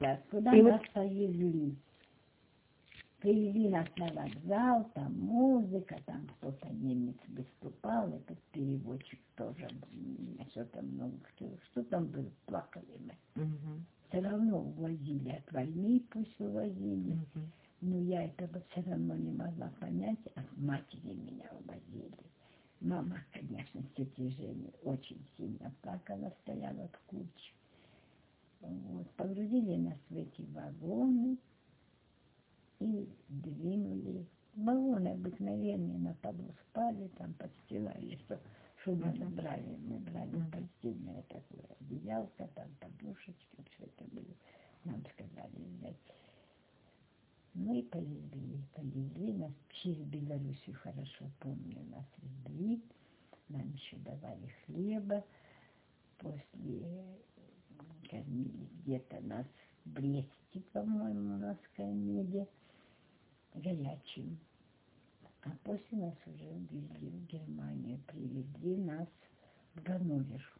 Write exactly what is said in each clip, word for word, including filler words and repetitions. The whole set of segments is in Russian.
Куда И нас вот повезли? Привели нас на вокзал, там музыка, там кто-то немец выступал, этот переводчик тоже, что-то много, что, что там было, плакали мы. Мгм. Все равно увозили от войны, пусть увозили, Мгм. но я этого все равно не могла понять, от матери меня увозили. Мама, конечно, с тетей Женей очень сильно плакала, стояла в куче. Вот. Погрузили нас в эти вагоны и двинули. Вагоны обыкновенные, на полу спали, там подстилали, что, что мы Мгм. брали, мы брали Мгм. постельное такое одеялко, там подушечки, все это было, нам сказали взять. Ну и повезли, повезли нас через Белоруссию, хорошо помню, нас везли, нам еще давали хлеба, после кормили где-то нас в Бресте, по-моему, нас кормили горячим. А после нас уже везли в Германию, привезли нас в Ганновер.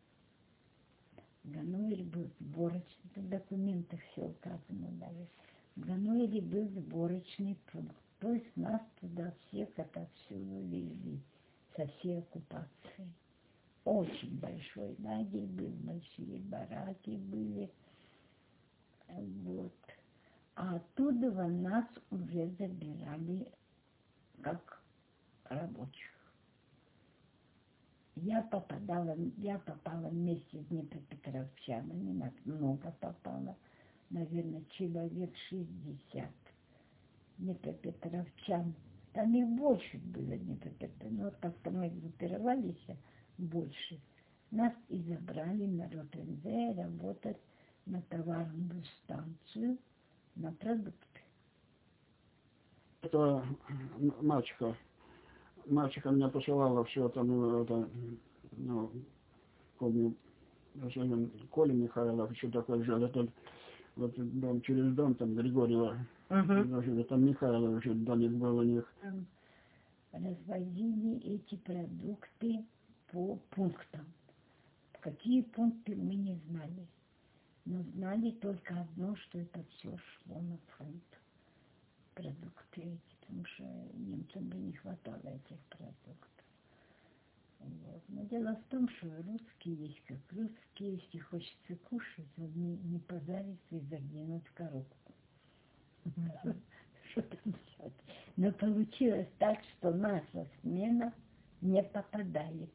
Ганновер был сборочный, в документах все указано даже. В Ганновере был сборочный пункт, то есть нас туда всех отовсюду везли, со всей оккупацией. Очень большой лагерь был, большие бараки были. Вот. А оттуда нас уже забирали как рабочих. Я попадала, я попала вместе с днепропетровчанами, нас много попало, наверное, человек шестьдесят днепропетровчан. Там их больше было днепропетровчан, но вот как-то мы группировались больше. Нас и забрали на Ротензе работать на товарную станцию, на продукты. Это мальчика, мальчика меня посылала все там, ну, это, ну, помню, особенно Коля Михайлов, еще такой жил, этот, вот дом через дом, там Григорьева, Мгм. там Михайлов, еще домик был у них. Там развозили эти продукты по пунктам. Какие пункты мы не знали, но знали только одно, что это все шло на фронт. Продукты эти, потому что немцам бы не хватало этих продуктов. Вот. Но дело в том, что русские есть как русские, если хочется кушать, они не позарятся и заглянут в коробку. Что там взять? Но получилось так, что наша смена не попадает.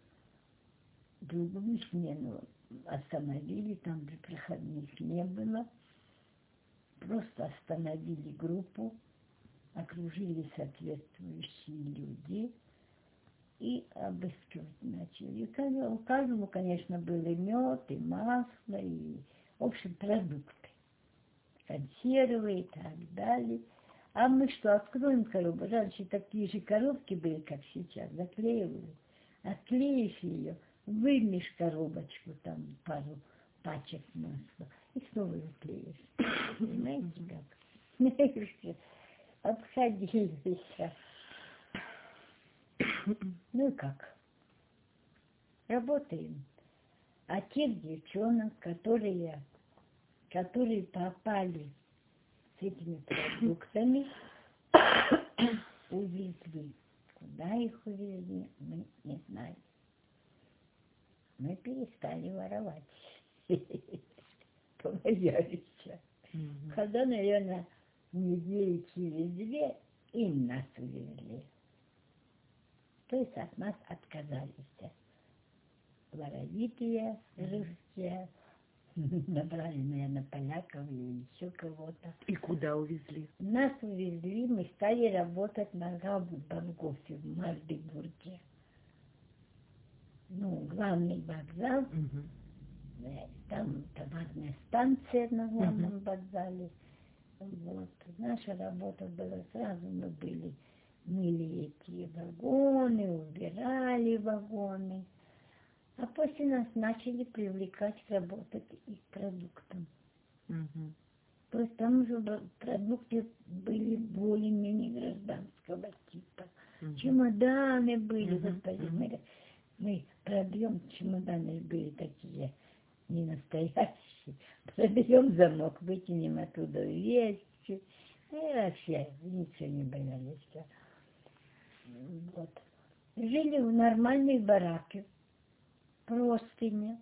Другую смену остановили, там же проходных не было. Просто остановили группу, окружили соответствующие люди и обыскивать начали. И у каждого, конечно, был и мед, и масло, и, в общем, продукты, консервы и так далее. А мы что, откроем коробку? Раньше такие же коробки были, как сейчас, заклеивали. Отклеишь ее, вымешь коробочку, там пару пачек масла, и снова заклеишь. Знаете как? Обходились. Ну и как? Работаем. А тех девчонок, которые, которые попали с этими продуктами, увезли. Куда их увезли, мы не знаем. Мы перестали воровать. Побоялись. Мгм. Когда, наверное, недели через две и нас увезли. То есть от нас отказались. Воровитые русские, набрали, наверное, поляков или еще кого-то. И куда увезли? Нас увезли, мы стали работать на Гауптбангофе в Магдебурге. Ну, главный вокзал, Мгм. э, там товарная станция на главном Мгм. вокзале. Вот. Наша работа была сразу, мы были, мыли эти вагоны, убирали вагоны. А после нас начали привлекать работать и к продуктам. Мгм. То есть там уже б- продукты были более-менее гражданского типа. Мгм. Чемоданы были, Мгм. господи, Мгм. мы, мы пробьем, чемоданы были такие, не настоящий. Проберем замок, вытянем оттуда вещи. И вообще ничего не боялись. Вот. Жили в нормальной бараке, простыни.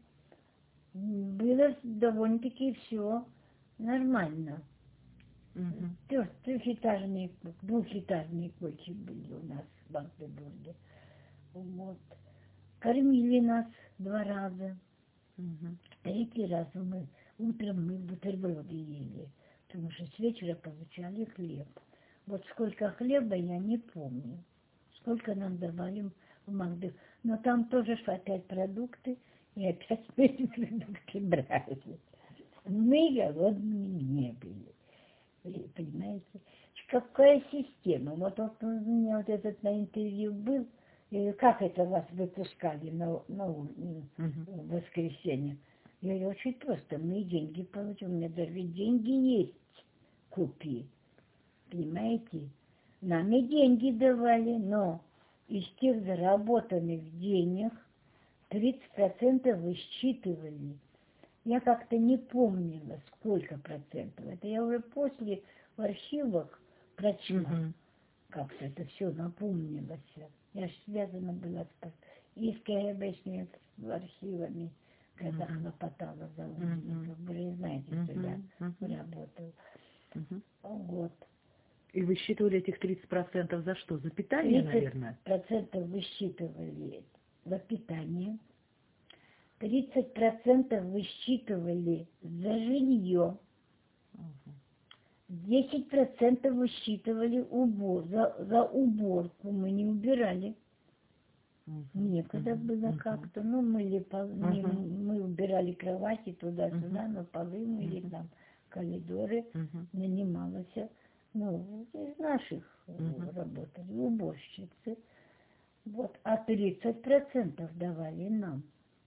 Было довольно-таки все нормально. Мгм. Трех- Трехэтажные, двухэтажные койки были у нас в Магдебурге. Вот. Кормили нас два раза. Мгм. Третий раз мы утром мы бутерброды ели, потому что с вечера получали хлеб. Вот сколько хлеба я не помню, сколько нам давали в Магде. Но там тоже ж опять продукты, и опять мы эти продукты брали. Мы голодными не были. Вы понимаете? Какая система? Вот, вот у меня вот этот на интервью был, и как это вас выпускали на, на, у- Мгм. в воскресенье? Я говорю, очень просто, мы деньги получим, у меня даже деньги есть, купи. Понимаете? Нам и деньги давали, но из тех заработанных денег тридцать процентов высчитывали. Я как-то не помнила, сколько процентов. Это я уже после в архивах прочла. Мгм. Как-то это все напомнилось. Я же связана была с, и с КГБшными архивами, когда Мгм. хлопотала за Мгм. узников. Вы же знаете, что я Мгм. Мгм. работаю. Мгм. Вот. И вы считывали этих тридцать процентов за что? За питание, наверное? тридцать процентов высчитывали за питание, тридцать процентов высчитывали за жилье, Мгм. десять процентов высчитывали убор, за, за уборку. Мы не убирали. Мгм. Некогда Мгм. было Мгм. как-то. Ну, мыли пол, не- Мгм. мы убирали кровати туда-сюда, Мгм. но полы мыли Мгм. там, коридоры. Мгм. Нанималась, ну, из наших э, Мгм. работали, уборщицы. Вот, а тридцать процентов давали нам.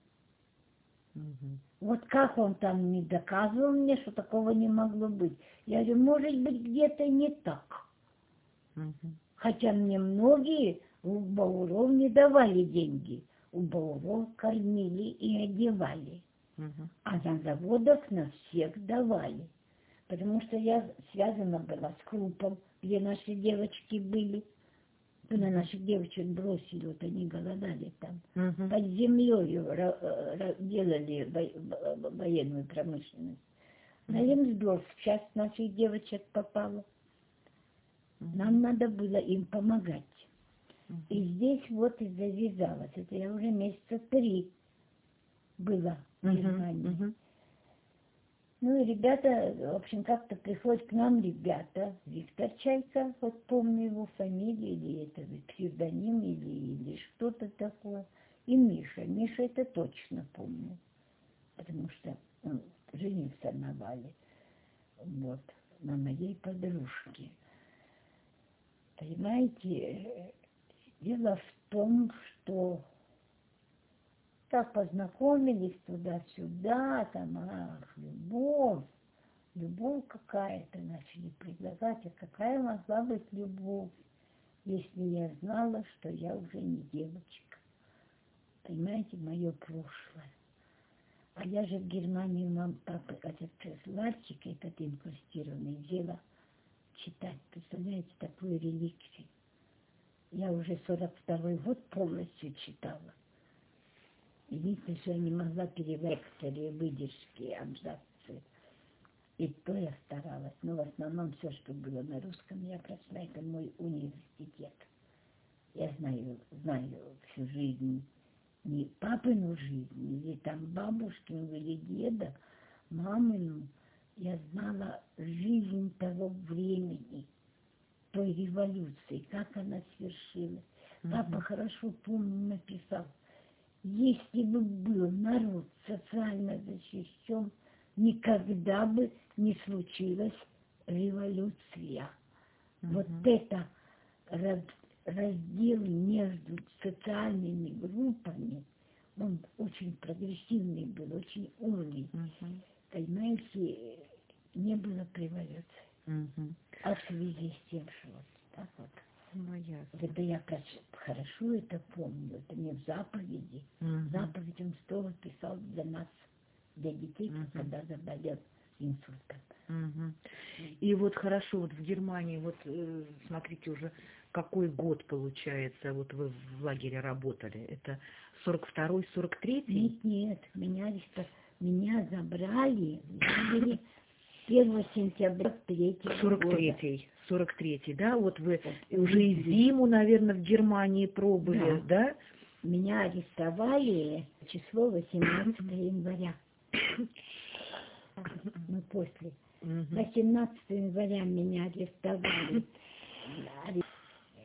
Мгм. Вот как он там не доказывал мне, что такого не могло быть. Я говорю, может быть, где-то не так. Мгм. Хотя мне многие у бауров не давали деньги. У бауров кормили и одевали. Мгм. А на заводах на всех давали. Потому что я связана была с Крупом, где наши девочки были. Когда наших девочек бросили, вот они голодали там. Мгм. Под землей делали во- военную промышленность. На Лемсдорф часть наших девочек попала. Нам надо было им помогать. И здесь вот и завязалось. Это я уже месяца три была в Мгм. Германии. Мгм. Ну и ребята, в общем, как-то приходят к нам ребята. Виктор Чайка, вот помню его фамилию, или это псевдоним, или, или что-то такое. И Миша. Миша это точно помню. Потому что он женился на Вале. Вот, на моей подружке. Понимаете, дело в том, что так познакомились туда-сюда, там, ах, любовь, любовь какая-то, начали предлагать, а какая могла быть любовь, если я знала, что я уже не девочка. Понимаете, мое прошлое. А я же в Германию, мам, папа, этот Ларчик, этот инкрустированный, взяла читать. Представляете, такую реликвию. Я уже сорок второй год полностью читала. Единственное, что я не могла перевекторы, выдержки, абзацы. И то я старалась. Но в основном все, что было на русском, я прошла. Это мой университет. Я знаю, знаю всю жизнь. Не папину жизнь, или там бабушкину, или деда, мамину. Я знала жизнь того времени, той революции, как она свершилась. Папа Мгм. хорошо, помню, написал, если бы был народ социально защищен, никогда бы не случилась революция. Вот Мгм. это раз- раздел между социальными группами, он очень прогрессивный был, очень умный. Мгм. Понимаете, не было революции. Мгм. А в связи с тем, что вот так вот. Ну, ясно. Вот это я проч- хорошо это помню, это не в заповеди. Мгм. Заповедь он снова писал для нас, для детей, Мгм. когда заболел инсультом. Мгм. И вот хорошо, вот в Германии, вот э, смотрите уже, какой год получается, вот вы в лагере работали, это сорок второй сорок третий? Нет, нет, меня, ареста- меня забрали в лагере первого сентября третьего сорок года. третий, сорок третий, да, вот вы Вот. уже и зиму, наверное, в Германии пробыли, да? Меня арестовали число восемнадцатого января. Ну, после. Мгм. восемнадцатого января меня арестовали.